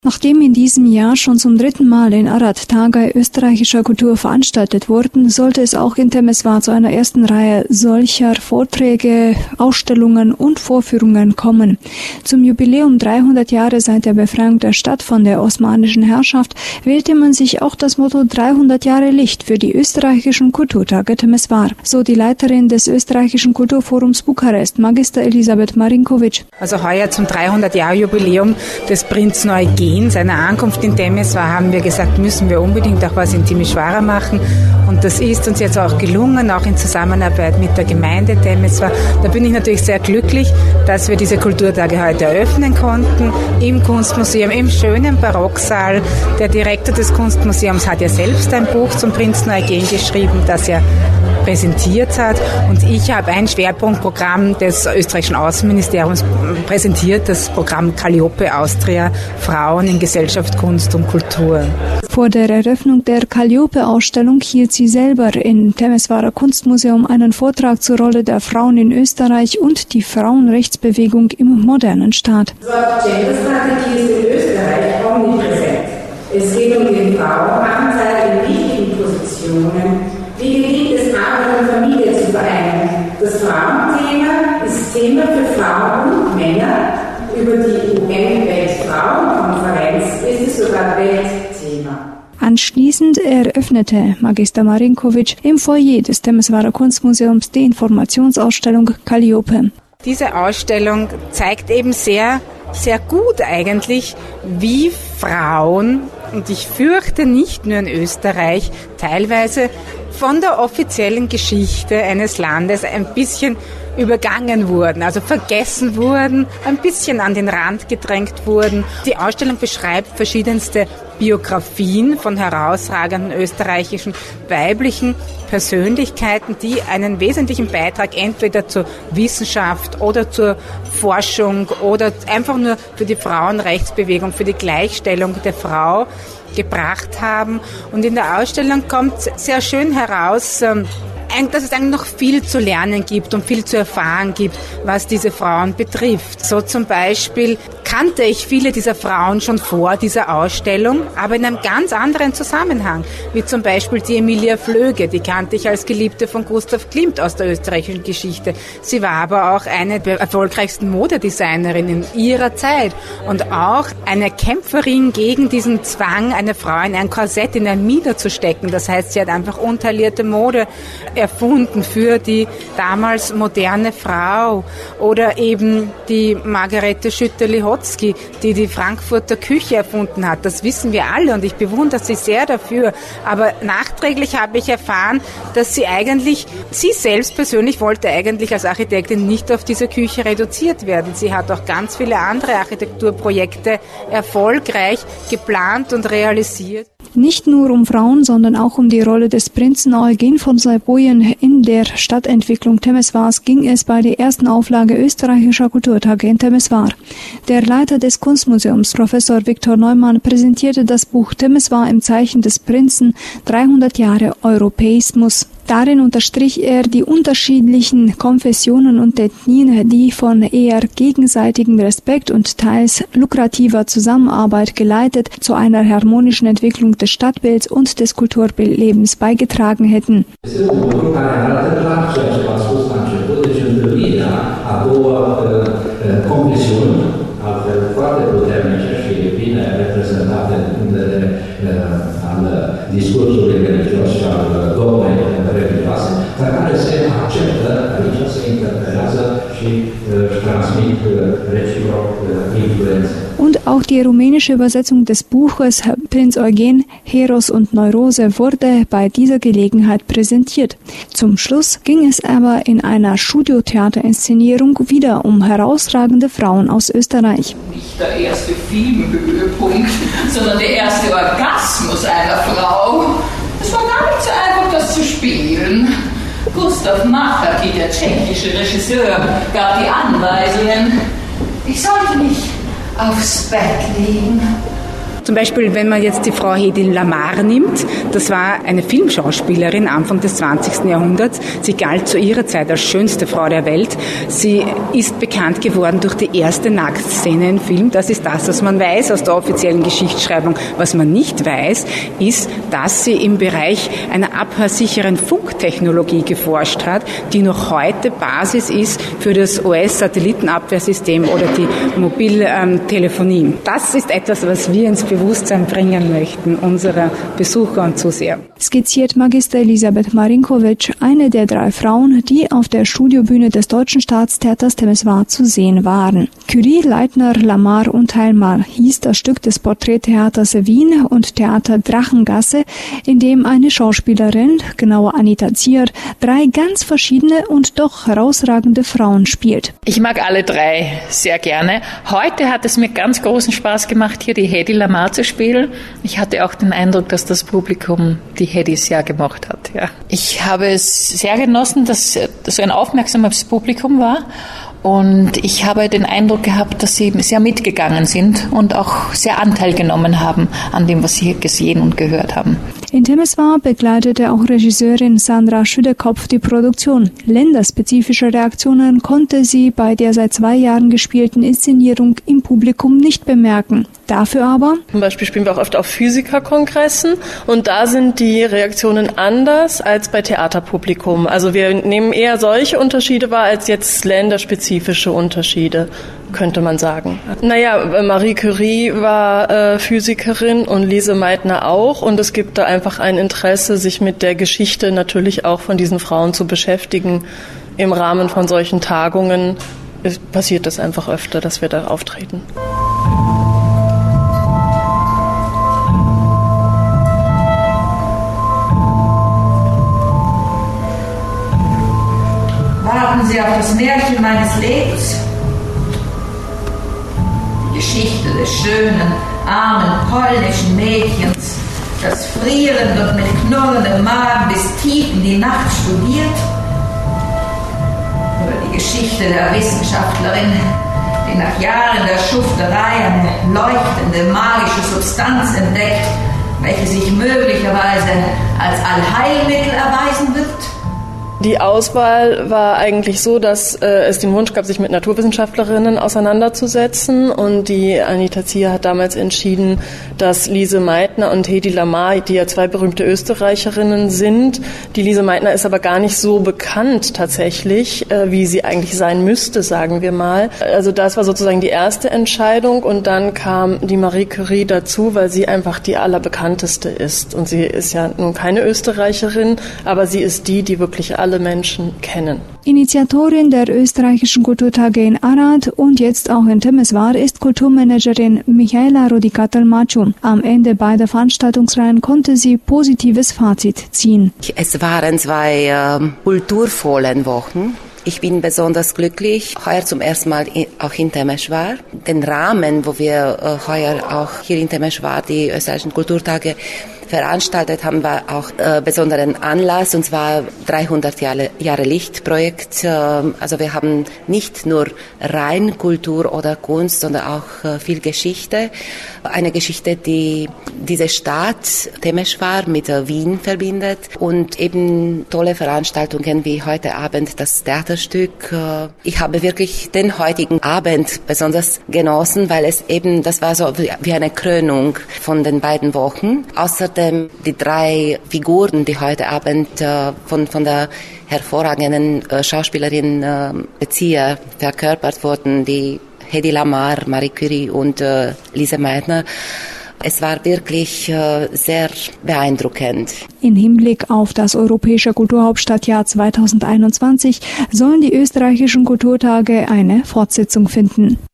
Nachdem in diesem Jahr schon zum 3. Mal in Arad Tage österreichischer Kultur veranstaltet wurden, sollte es auch in Temeswar zu einer ersten Reihe solcher Vorträge, Ausstellungen und Vorführungen kommen. Zum Jubiläum 300 Jahre seit der Befreiung der Stadt von der osmanischen Herrschaft wählte man sich auch das Motto 300 Jahre Licht für die österreichischen Kulturtage Temeswar, so die Leiterin des österreichischen Kulturforums Bukarest, Magister Elisabeth Marinkovic. Also heuer zum 300-Jahr-Jubiläum des Prinzen Eugen, seiner Ankunft in Temeswar, haben wir gesagt, müssen wir unbedingt auch was in Timișoara machen. Und das ist uns jetzt auch gelungen, auch in Zusammenarbeit mit der Gemeinde Temeswar. Da bin ich natürlich sehr glücklich, dass wir diese Kulturtage heute eröffnen konnten, im Kunstmuseum, im schönen Barocksaal. Der Direktor des Kunstmuseums hat ja selbst ein Buch zum Prinzen Eugen geschrieben, das er präsentiert hat. Und ich habe ein Schwerpunktprogramm des österreichischen Außenministeriums präsentiert, das Programm Calliope Austria, Frauen in Gesellschaft, Kunst und Kultur. Vor der Eröffnung der Calliope-Ausstellung hielt sie selber im Temeswarer Kunstmuseum einen Vortrag zur Rolle der Frauen in Österreich und die Frauenrechtsbewegung im modernen Staat. Das Wort Genderstrategie ist in Österreich omnipräsent. Es geht um den Frauenanteil in wichtigen Positionen. Wie gelingt es, Arbeit und Familie zu vereinen? Das Frauenthema ist Thema für Frauen und Männer. Über die UN-Weltfrauenkonferenz ist es sogar Weltthema. Anschließend eröffnete Magister Marinkovic im Foyer des Temeswarer Kunstmuseums die Informationsausstellung Calliope. Diese Ausstellung zeigt eben sehr, sehr gut eigentlich, wie Frauen, und ich fürchte nicht nur in Österreich, teilweise von der offiziellen Geschichte eines Landes ein bisschen übergangen wurden, also vergessen wurden, ein bisschen an den Rand gedrängt wurden. Die Ausstellung beschreibt verschiedenste Biografien von herausragenden österreichischen weiblichen Persönlichkeiten, die einen wesentlichen Beitrag entweder zur Wissenschaft oder zur Forschung oder einfach nur für die Frauenrechtsbewegung, für die Gleichstellung der Frau gebracht haben. Und in der Ausstellung kommt sehr schön heraus, dass es eigentlich noch viel zu lernen gibt und viel zu erfahren gibt, was diese Frauen betrifft. So zum Beispiel kannte ich viele dieser Frauen schon vor dieser Ausstellung, aber in einem ganz anderen Zusammenhang, wie zum Beispiel die Emilia Flöge, die kannte ich als Geliebte von Gustav Klimt aus der österreichischen Geschichte. Sie war aber auch eine der erfolgreichsten Modedesignerinnen ihrer Zeit und auch eine Kämpferin gegen diesen Zwang, eine Frau in ein Korsett, in ein Mieder zu stecken. Das heißt, sie hat einfach untaillierte Mode erfunden für die damals moderne Frau. Oder eben die Margarete Schütte-Lihotzky, die die Frankfurter Küche erfunden hat. Das wissen wir alle und ich bewundere sie sehr dafür. Aber nachträglich habe ich erfahren, dass sie selbst persönlich wollte eigentlich als Architektin nicht auf diese Küche reduziert werden. Sie hat auch ganz viele andere Architekturprojekte erfolgreich geplant und realisiert. Nicht nur um Frauen, sondern auch um die Rolle des Prinzen Eugen von Savoyen in der Stadtentwicklung Temeswars ging es bei der ersten Auflage österreichischer Kulturtage in Temeswar. Der Leiter des Kunstmuseums, Professor Viktor Neumann, präsentierte das Buch Temeswar im Zeichen des Prinzen 300 Jahre Europäismus. Darin unterstrich er die unterschiedlichen Konfessionen und Ethnien, die von eher gegenseitigem Respekt und teils lukrativer Zusammenarbeit geleitet zu einer harmonischen Entwicklung des Stadtbilds und des Kulturlebens beigetragen hätten. Discursul religios și al dogmei religioase, dar care se acceptă, aici se interpelează și transmit reciproc influențe. Und auch die rumänische Übersetzung des Buches Prinz Eugen, Heros und Neurose wurde bei dieser Gelegenheit präsentiert. Zum Schluss ging es aber in einer Studiotheaterinszenierung wieder um herausragende Frauen aus Österreich. Nicht der erste Filmhöhepunkt, sondern der erste Orgasmus einer Frau. Es war gar nicht so einfach, das zu spielen. Gustav Macharky, der tschechische Regisseur, gab die Anweisungen. Ich sollte mich aufs Bett legen Zum Beispiel, wenn man jetzt die Frau Hedi Lamar nimmt, das war eine Filmschauspielerin Anfang des 20. Jahrhunderts. Sie galt zu ihrer Zeit als schönste Frau der Welt. Sie ist bekannt geworden durch die erste Nacktszene im Film. Das ist das, was man weiß aus der offiziellen Geschichtsschreibung. Was man nicht weiß, ist, dass sie im Bereich einer abhörsicheren Funktechnologie geforscht hat, die noch heute Basis ist für das US-Satellitenabwehrsystem oder die Mobiltelefonie. Das ist etwas, was wir ins Bewusstsein bringen möchten, unserer Besucher und Zuseher. Skizziert Magister Elisabeth Marinkovic, eine der 3 Frauen, die auf der Studiobühne des Deutschen Staatstheaters Temeswar zu sehen waren. Curie, Leitner, Lamar und Heilmar hieß das Stück des Porträttheaters Wien und Theater Drachengasse, in dem eine Schauspielerin, genauer Anita Zier, 3 ganz verschiedene und doch herausragende Frauen spielt. Ich mag alle 3 sehr gerne. Heute hat es mir ganz großen Spaß gemacht, hier die Hedi Lamar zu spielen. Ich hatte auch den Eindruck, dass das Publikum die Hedi sehr gemocht hat. Ja. Ich habe es sehr genossen, dass so ein aufmerksames Publikum war. Und ich habe den Eindruck gehabt, dass sie sehr mitgegangen sind und auch sehr Anteil genommen haben an dem, was sie gesehen und gehört haben. In Temeswar begleitete auch Regisseurin Sandra Schüdekopf die Produktion. Länderspezifische Reaktionen konnte sie bei der seit 2 Jahren gespielten Inszenierung im Publikum nicht bemerken. Dafür aber... Zum Beispiel spielen wir auch oft auf Physikerkongressen und da sind die Reaktionen anders als bei Theaterpublikum. Also wir nehmen eher solche Unterschiede wahr als jetzt länderspezifische Unterschiede, könnte man sagen. Naja, Marie Curie war Physikerin und Lise Meitner auch und es gibt da einfach ein Interesse, sich mit der Geschichte natürlich auch von diesen Frauen zu beschäftigen. Im Rahmen von solchen Tagungen passiert das einfach öfter, dass wir da auftreten. Warten Sie auf das Märchen meines Lebens. Die Geschichte des schönen, armen polnischen Mädchens, das frierend und mit knurrendem Magen bis tief in die Nacht studiert. Oder die Geschichte der Wissenschaftlerin, die nach Jahren der Schufterei eine leuchtende, magische Substanz entdeckt, welche sich möglicherweise als Allheilmittel erweisen wird. Die Auswahl war eigentlich so, dass es den Wunsch gab, sich mit Naturwissenschaftlerinnen auseinanderzusetzen und die Anita Zier hat damals entschieden, dass Lise Meitner und Hedi Lamar, die ja 2 berühmte Österreicherinnen sind. Die Lise Meitner ist aber gar nicht so bekannt tatsächlich, wie sie eigentlich sein müsste, sagen wir mal. Also das war sozusagen die erste Entscheidung und dann kam die Marie Curie dazu, weil sie einfach die allerbekannteste ist. Und sie ist ja nun keine Österreicherin, aber sie ist die wirklich alle Menschen kennen. Initiatorin der österreichischen Kulturtage in Arad und jetzt auch in Temeswar ist Kulturmanagerin Michaela Rodikatel-Maciu. Am Ende beider Veranstaltungsreihen konnte sie positives Fazit ziehen. Es waren 2 kulturvollen Wochen. Ich bin besonders glücklich, heuer zum ersten Mal auch in Temeswar. Den Rahmen, wo wir heuer auch hier in Temeswar die österreichischen Kulturtage veranstaltet haben, war auch besonderen Anlass, und zwar 300 Jahre Lichtprojekt. Also wir haben nicht nur rein Kultur oder Kunst, sondern auch viel Geschichte. Eine Geschichte, die diese Stadt Temeswar mit Wien verbindet und eben tolle Veranstaltungen wie heute Abend das Theaterstück. Ich habe wirklich den heutigen Abend besonders genossen, weil es eben, das war so wie eine Krönung von den beiden Wochen. Außerdem die 3 Figuren, die heute Abend von der hervorragenden Schauspielerin Zier verkörpert wurden, die Hedi Lamar, Marie Curie und Lise Meitner. Es war wirklich sehr beeindruckend. In Hinblick auf das Europäische Kulturhauptstadtjahr 2021 sollen die österreichischen Kulturtage eine Fortsetzung finden.